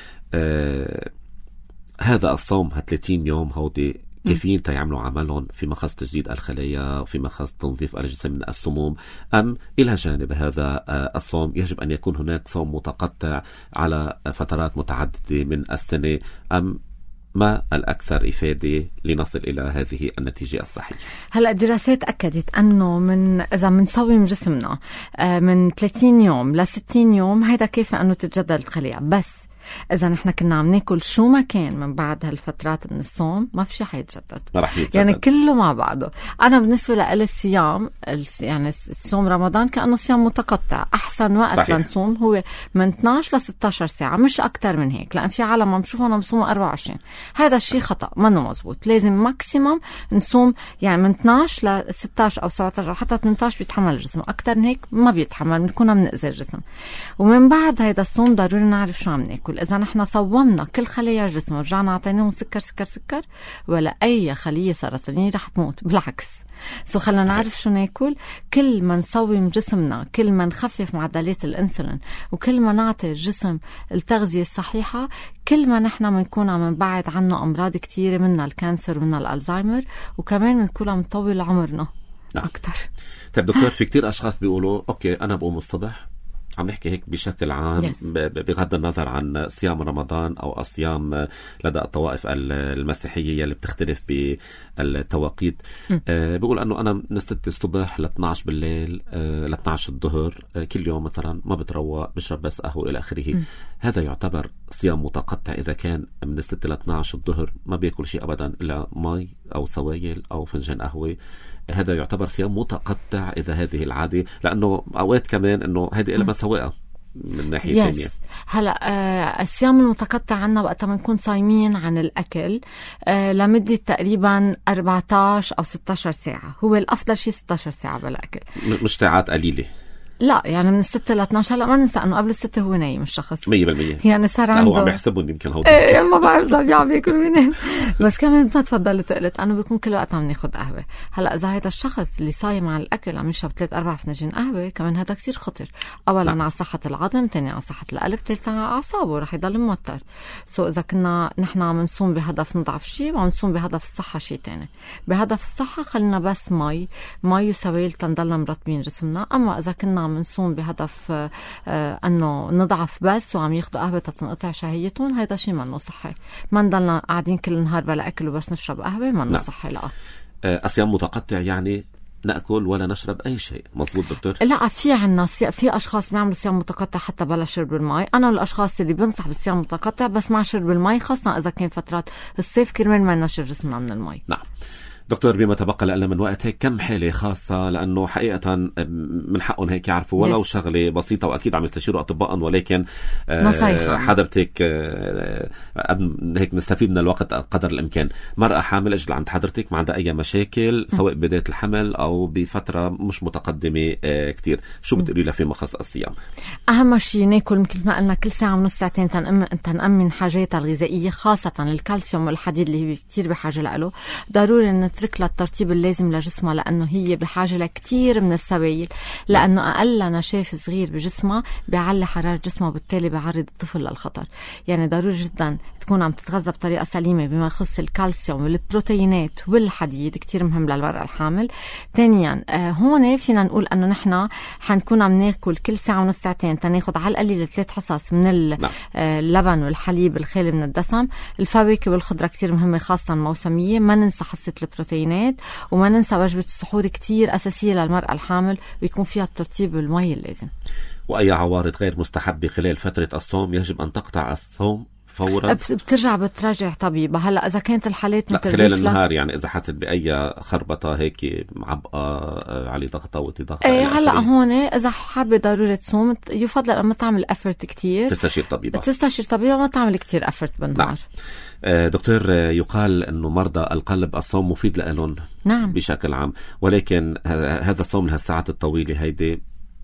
هذا الصوم 30 يوم هودي كيفين يعملوا عملهم في مخص تجديد الخلايا وفي مخص تنظيف الجسم من السموم، أم إلى جانب هذا الصوم يجب أن يكون هناك صوم متقطع على فترات متعددة من السنة، أم ما الأكثر إفادة لنصل إلى هذه النتيجة الصحية؟ هلأ الدراسات أكدت أنه إذا منصوم جسمنا من 30 يوم ل 60 يوم هيدا كيف أنه تتجدد الخلايا. بس إذا نحن كنا عم ناكل شو ما كان من بعد هالفترات من الصوم ما في شيء حيتجدد، يعني كله مع بعضه. أنا بالنسبة لي الصيام يعني صوم رمضان كأنه صيام متقطع. أحسن وقت لنصوم هو من 12 ل 16 ساعة، مش أكتر من هيك، لأن في عالم عم بشوفهم بصوموا 24. هذا الشيء خطأ، ما إنه مزبوط. لازم ماكسيمم نصوم يعني من 12 ل 16 أو 17 أو حتى 18 بيتحمل الجسم، أكتر من هيك ما بيتحمل، بنكون عم نأذي الجسم. ومن بعد هذا الصوم ضروري نعرف شو عم ناكل. ناكل إذا نحن صومنا كل خلايا الجسم ورجعنا عطيناهم سكر سكر سكر ولا أي خلية سرطانية رح تموت، بالعكس. خلينا نعرف شو ناكل. كل ما نصوم جسمنا، كل ما نخفف معدلات الأنسولين، وكل ما نعطي الجسم التغذية الصحيحة، كل ما نحن منكون عم نبعد عنه أمراض كتيرة، منها الكانسر ومنها الألزايمر، وكمان منكون عم نطول عمرنا أكتر. طيب دكتور، في كتير أشخاص بيقولوا أوكي أنا بقوم الصبح، عم نحكي هيك بشكل عام بغض النظر عن صيام رمضان أو الصيام لدى الطوائف المسيحية اللي بتختلف بالتواقيت، بيقول أنه أنا من 6 الصبح ل 12 بالليل ل 12 الظهر كل يوم مثلا ما بتروق، بشرب بس قهوة إلى آخره. هذا يعتبر صيام متقطع إذا كان من 6 ل 12 الظهر ما بيأكل شيء أبدا إلا مي أو سوائل أو فنجان قهوة؟ هذا يعتبر صيام متقطع إذا هذه العادة؟ لأنه أوقات كمان أنه هذه إلها مساوئة من ناحية ثانية. هلا الصيام المتقطع عنا وقت ما نكون صايمين عن الأكل لمدة تقريبا 14 أو 16 ساعة. هو الأفضل شيء 16 ساعة بالأكل، مش ساعات قليلة. لا يعني من 6 ل 12. هلا ما ننسى انه قبل 6 هو نايم الشخص 100%. يعني صار عنده هو عم يحسبون يمكن هو ما بعرف اذا بيعرف ياكل منين. بس كمان ما تفضلت قلت انه بيكون كل وقت عم ناخذ قهوه. هلا اذا هذا الشخص اللي صايم على الاكل عم يشرب 3-4 فناجين قهوه، كمان هذا كتير خطر. اولا على صحه العظم، ثاني على صحه القلب، ثالثا على اعصابه، رح يضل موتر. اذا كنا نحن عم نصوم بهدف نضعف شيء وعم نصوم بهدف الصحه شيء ثاني. بهدف الصحه خلينا بس مي وسوائل تنضلنا مرطبين جسمنا. اما اذا كنا عم نصوم بهدف انه نضعف بس وعم ياخذوا قهوه تنقطع شهيتهم، هذا شيء منه صحي. ما نضلنا قاعدين كل النهار بلا اكل وبس نشرب قهوه، منه صحي. لا الصيام متقطع يعني ناكل ولا نشرب اي شيء، مزبوط دكتور؟ لا، في عنا في اشخاص بيعملوا صيام متقطع حتى بلا شرب المي. انا الاشخاص اللي بنصح بالصيام المتقطع بس مع شرب المي، خاصه اذا كان فترات الصيف كرمال ما ننشف جسمنا من المي. نعم دكتور، بما تبقى لنا من وقت، هيك كم حالة خاصة، لأنه حقيقة من حقهم هيك يعرفوا ولو شغلة بسيطة، وأكيد عم يستشيروا أطباء، ولكن حضرتك هيك نستفيد من الوقت قدر الإمكان. مرأة حامل أجل عند حضرتك ما عندها أي مشاكل سواء بداية الحمل أو بفترة مش متقدمة كتير، شو بتقولي لها في مخص الصيام؟ أهم شيء ناكل مثل ما قلنا كل ساعة ونص ساعتين تنأمن حاجاتها الغذائية، خاصة الكالسيوم والحديد اللي هي كتير بحاجة له. ضروري نترك لها الترطيب اللازم لجسمها، لأنه هي بحاجة لكتير من السوائل، لأنه أقل نشاف صغير بجسمها بيعلي حرارة جسمها وبالتالي بيعرض الطفل للخطر. يعني ضروري جدا تكون عم تتغذى بطريقة سليمة بما يخص الكالسيوم والبروتينات والحديد، كتير مهم للمرأة الحامل. ثانيا هون فينا نقول أنه نحن حنكون عم ناكل كل ساعة ونص ساعتين تناخد على القليل 3 حصص من اللبن والحليب الخالي من الدسم. الفواكه والخضرة كتير مهمة خاصة موسمية. ما ننسى حصة البروتينات، وما ننسى وجبة السحور كتير أساسية للمرأة الحامل ويكون فيها الترطيب والمي اللازم. وأي عوارض غير مستحبة خلال فترة الصوم يجب أن تقطع الصوم فورا؟ بتراجع طبيبة. هلا إذا كانت الحالات خلال النهار، يعني إذا حست بأي خربطة هيك معبقة على ضغطة وضغط. هلا هون إذا حابة ضرورة تصوم يفضل أن ما تعمل أفرت كتير، تستشير طبيبة وما تعمل كتير أفرت بالنهار. دكتور، يقال أنه مرضى القلب الصوم مفيد لهم بشكل عام، ولكن هذا الصوم لهالساعات الطويلة هيدي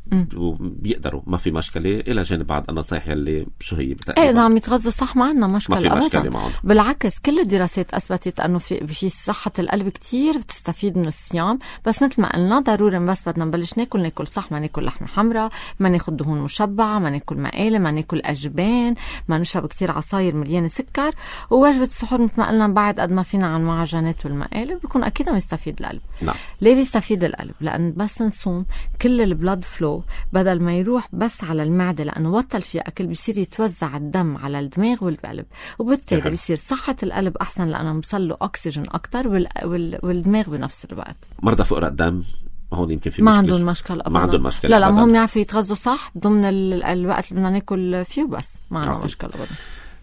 بيقدروا ما في مشكلة، إلى جانب بعض النصائح اللي شو هي بتقريبا. إذا عم يتغذوا صح ما عندنا مشكلة، ما في مشكلة معهم. بالعكس كل الدراسات أثبتت أنه في صحة القلب كتير بتستفيد من الصيام. بس مثل ما قلنا ضروري بس بدنا نبلش ناكل صح، ما ناكل لحمة حمراء، ما ناخد دهون مشبعة، ما ناكل مقالة، ما ناكل أجبان، ما نشرب كتير عصاير مليانة سكر. ووجبة السحور مثل ما قلنا بعد قد ما فينا عن المعجنات والمقالة بيكون أكيد عم يستفيد القلب. ليه بيستفيد القلب؟ لأن بس نصوم كل البلاد فلو بدل ما يروح بس على المعدة، لأنه وطل فيها أكل بيصير يتوزع الدم على الدماغ والقلب، وبالتالي بيصير صحة القلب أحسن لأنه بيوصل له أكسجين أكتر والدماغ بنفس الوقت. مرضى فقراء الدم هون يمكن في ما عندهم مشكلة أبدا. ما عندهم مشكلة. لا هم يعرفوا يتغذوا صح ضمن الوقت اللي بدنا ناكل فيه، بس ما عندهم مشكلة أبدا.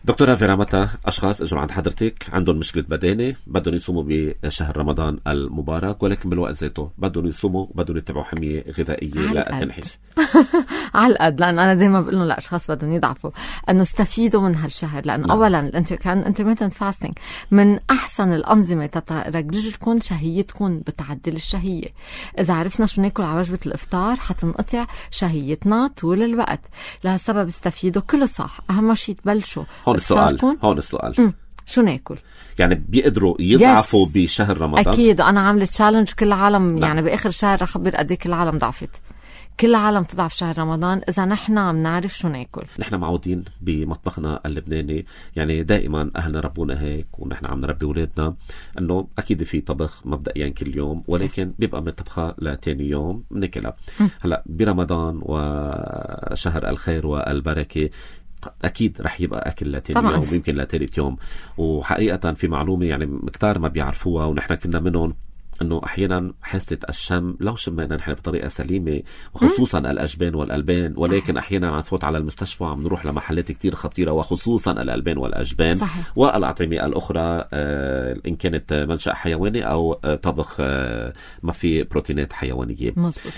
دكتورة فيرا، متى أشخاص اجوا عند حضرتك عندهم مشكلة بدانة بدهم يصوموا بشهر رمضان المبارك، ولكن بالوقت ذاته بدهم يصوموا وبدهم يتبعوا حمية غذائية للتنحيف؟ على القد، لأن أنا دايما بقول لهم لأشخاص بدهم يضعفوا أنه استفيدوا من هالشهر، لأنه أولا كان intermittent fasting من أحسن الأنظمة تترجلكم شهيتكم بتعدل الشهية. إذا عرفنا شو ناكل على وجبة الإفطار حتنقطع شهيتنا طول الوقت. لهالسبب استفيدوا كله صح. أهم شيء تبلشوا. هون السؤال شو ناكل؟ يعني بيقدروا يضعفوا بشهر رمضان؟ أكيد. أنا عاملة تشالنج كل العالم يعني بآخر الشهر رح أخبر قد ايه كل العالم ضعفت. كل العالم تضعف شهر رمضان إذا نحن عم نعرف شو ناكل. نحن معودين بمطبخنا اللبناني، يعني دائما أهلنا ربونا هيك ونحن عم نربي ولادنا أنه أكيد في طبخ مبدئيا كل يوم، ولكن بيبقى من طبخة لتاني يوم ناكلها. هلأ برمضان وشهر الخير والبركة أكيد رح يبقى أكل لتاني يوم ويمكن لتالت يوم. وحقيقة في معلومة يعني كتار ما بيعرفوها ونحن كنا منهم، انه احيانا حاسة الشم لو شمينا نحن بطريقه سليمه، وخصوصا الاجبان والالبان، ولكن احيانا عم نفوت على المستشفى وعم نروح لمحلات كتير خطيره وخصوصا الالبان والاجبان والاطعمه الاخرى ان كانت منشأ حيواني او طبخ ما في بروتينات حيوانيه. مظبوط.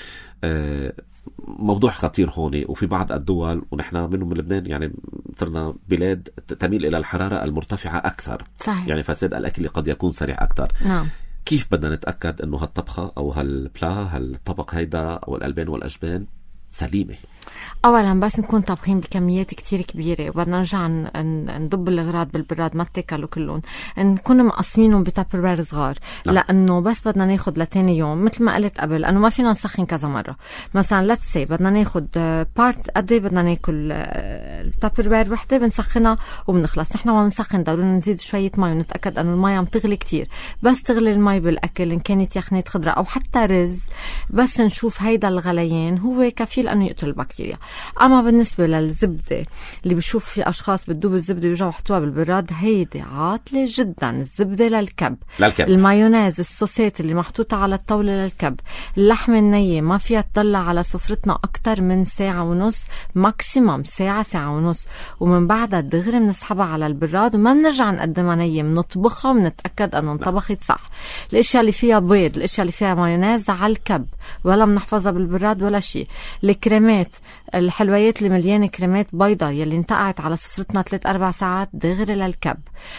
موضوع خطير هون. وفي بعض الدول ونحن منهم من لبنان يعني صرنا بلاد تميل الى الحراره المرتفعه اكثر. صحيح. يعني فساد الاكل قد يكون سريع اكثر. نعم. كيف بدنا نتأكد انه هالطبخة او هالطبق هيدا او الألبان والأجبان سليمة؟ اولا بس نكون طابخين بكميات كتير كبيره، وبدنا نرجع نضب الاغراض بالبراد ما تاكلوا كلهم، نكون مقسمينهم بتابروير صغار. لانه بس بدنا ناخد لتاني يوم مثل ما قلت قبل، انه ما فينا نسخن كذا مره. مثلا ليتس سي بدنا ناخد بارت قد ايه بدنا ناكل التابروير وحده بنسخنها وبنخلص. نحن ما بنسخن، ضروري نزيد شويه مي ونتاكد انه المي عم تغلي كتير. بس تغلي المي بالاكل ان كانت يخنيت خضراء او حتى رز، بس نشوف هيدا الغليان هو كفيل انه يقتل البكتيريا. اما بالنسبه للزبده اللي بشوف في اشخاص بتدوب الزبده ويرجعوا يحطوها بالبراد، هيدي عاطله جدا. الزبده للكب. المايونيز، الصوصات اللي محطوطه على الطاوله للكب، اللحمه النيه ما فيها تضلها على سفرتنا اكتر من ساعه ونص، ماكسيمم ساعه ونص، ومن بعدها دغري بنسحبها على البراد وما بنرجع نقدمها نيه، بنطبخها ونتاكد انه انطبخت صح. الاشياء اللي فيها بيض، الاشياء اللي فيها مايونيز على الكب، ولا بنحفظها بالبراد ولا شيء. الكريمات، الحلويات اللي مليانه كريمات بيضاء يلي انتقعت على سفرتنا 3-4 ساعات دغري للكب.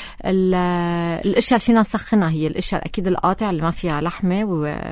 الاشياء اللي فينا نسخنها هي الاشياء اكيد القاطع اللي ما فيها لحمه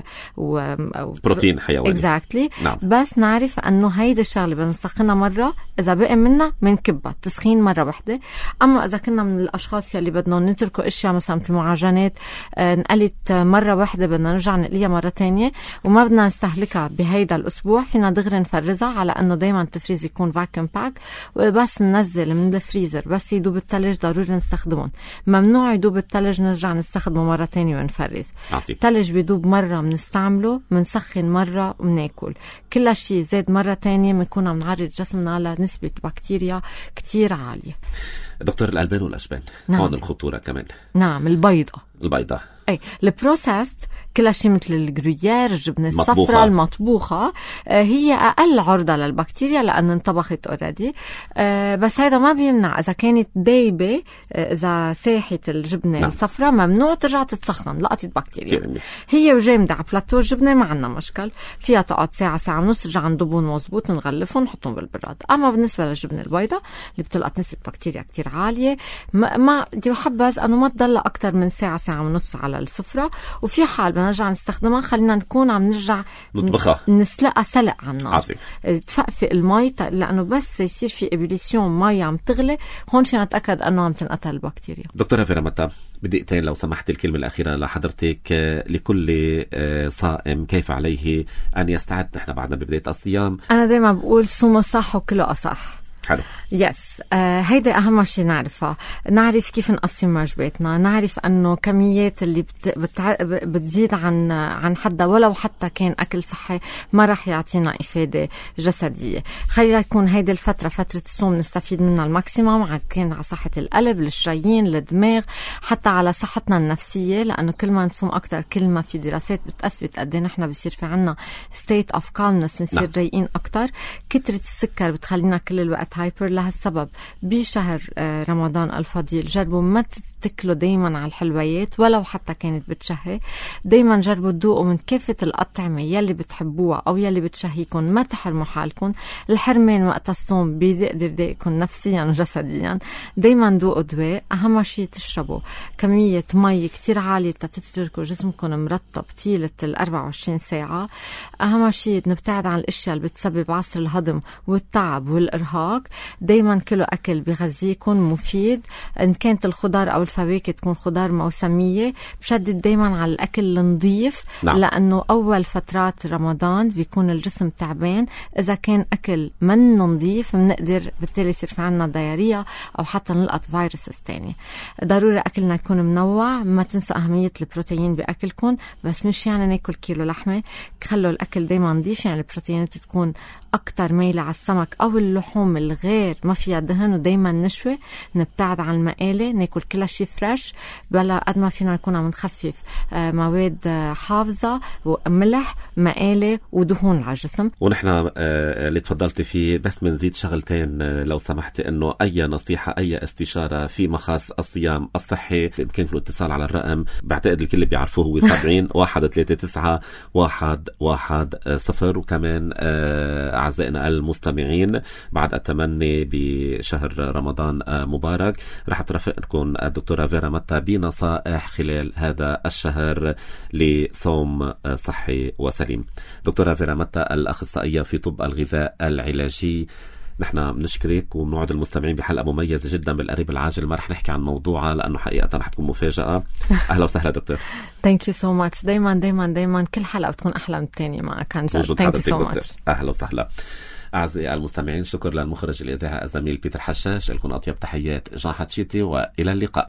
و بروتين حيواني. اكزاكتلي. بس نعرف انه هيدي الشغله بدنا نسخنها مره، اذا بقي منها بنكبها تسخين مره واحده. اما اذا كنا من الاشخاص يلي بدنا نتركوا اشياء مثلا في المعجنات نقلت مره واحده بدنا نرجع نقليها مره تانية وما بدنا نستهلكها بهيدا الاسبوع، فينا دغري نفرزها على انه دايما التفريز يكون فاكيوم باك، وبس ننزل من الفريزر بس يدوب الثلج ضروري نستخدمهم. ممنوع يدوب الثلج نرجع نستخدمه مرة تانية ونفرز. الثلج بيدوب مرة بنستعمله، بنسخن مرة وبناكل. كل شيء زاد مرة تانية بنكون عم نعرض جسمنا لنسبة بكتيريا كتير عالية. دكتور، الألبان والأجبان هون الخطورة كمان. نعم. البيضة اي البروسيست كل شيء مثل الجريير، الجبنه الصفراء المطبوخه هي اقل عرضه للبكتيريا لان انطبخت اوريدي. بس هذا ما بيمنع اذا كانت دايبه، اذا ساحت الجبنه الصفراء ممنوع ترجع تتسخن، لقطت بكتيريا. هي وجامده على بلاتو الجبنه ما عندنا مشكل، فيها تقعد ساعه ونص، نرجع نضبهم مظبوط، نغلفهم نحطهم بالبراد. اما بالنسبه للجبنه البيضاء اللي بتلقط نسبه بكتيريا كتير عاليه، ما يحبذ انه ما تضل اكتر من ساعه ونص على السفرة، وفي حال بدنا نرجع نستخدمها خلينا نكون عم نرجع نطبخها، نسلقها سلق على النار، تفقفق المي، لأنه بس يصير في إبليسيون مي عم تغلي، هون فينا نتأكد أنه عم تنقتل البكتيريا. دكتورة فيرا متى، بدقيقتين لو سمحت الكلمة الأخيرة لحضرتك. لكل صائم كيف عليه أن يستعد؟ نحن بعدنا ببداية الصيام. أنا دايما بقول صوموا صح وكله أصح. حلو. يس. هيدا أهم شيء نعرفها، نعرف كيف نقسم وجباتنا، نعرف أنه كميات اللي بتزيد عن حدها ولو حتى كان أكل صحي ما رح يعطينا إفادة جسدية. خلينا تكون هيدي الفترة فترة الصوم نستفيد منها الماكسيموم، كان على صحة القلب، الشرايين، الدماغ، حتى على صحتنا النفسية، لأنه كل ما نصوم أكتر كل ما في دراسات بتثبت قد ايه نحن بيصير في عنا state of calmness، بنصير رايقين أكتر. كترة السكر بتخلينا كل الوقت هايبر لهالسبب. بشهر رمضان الفضيل جربوا ما تتكلوا دايما على الحلويات ولو حتى كانت بتشهي. دايما جربوا تذوقوا من كافة الأطعمة يلي بتحبوها أو يلي بتشهيكم، ما تحرموا حالكم. الحرمان وقت الصوم بيقدر يضايقكم نفسيا وجسديا. دايما ذوقوا دواء. أهم شيء تشربوا كمية مي كتير عالية تتركوا جسمكم مرطب طيلة 24 ساعة. أهم شيء نبتعد عن الأشياء اللي بتسبب عسر الهضم والتعب والإرهاق. دايما كلوا أكل بغذيكم مفيد، إن كانت الخضار أو الفواكه تكون خضار موسمية. بشدد دايما على الأكل النظيف. نعم. لأنه أول فترات رمضان بيكون الجسم تعبان. إذا كان أكل منه نظيف بنقدر بالتالي يصير في عنا دايريا أو حتى نلقط فيروسز تاني. ضروري أكلنا يكون منوع. ما تنسوا أهمية البروتين بأكلكم، بس مش يعني ناكل كيلو لحمة. خلوا الأكل دايما نظيف، يعني البروتينات تكون أكتر ميلة على السمك أو اللحوم الغير ما فيها دهن ودايما نشوي. نبتعد عن المقالي، ناكل كل شيء فريش بلا قد ما فينا نكون عم نخفف مواد حافظة وملح مقالي ودهون على الجسم. ونحن اللي تفضلت فيه بس منزيد شغلتين لو سمحتي، انه اي نصيحة اي استشارة في مخاص الصيام الصحي يمكن الاتصال على الرقم بعتقد الكل بيعرفوه هو 70 139 110. وكمان أعزائنا المستمعين بعد التمني بشهر رمضان مبارك رح ترافقكم الدكتورة فيرا متى بنصائح خلال هذا الشهر لصوم صحي وسليم. دكتورة فيرا متى الأخصائية في طب الغذاء العلاجي، نحن بنشكرك وبنوعد المستمعين بحلقة مميزة جدا بالقريب العاجل. ما رح نحكي عن موضوعها لأنه حقيقة رح تكون مفاجأة. أهلا وسهلا دكتور. Thank you so much. دايما كل حلقة بتكون أحلى من الثانية معك عن جد. Thank you so much. أهلا وسهلا. أعزائي المستمعين، شكر للمخرج الإذاعة الزميل بيتر حشاش. لكم أطيب تحيات جان حتشيتي وإلى اللقاء.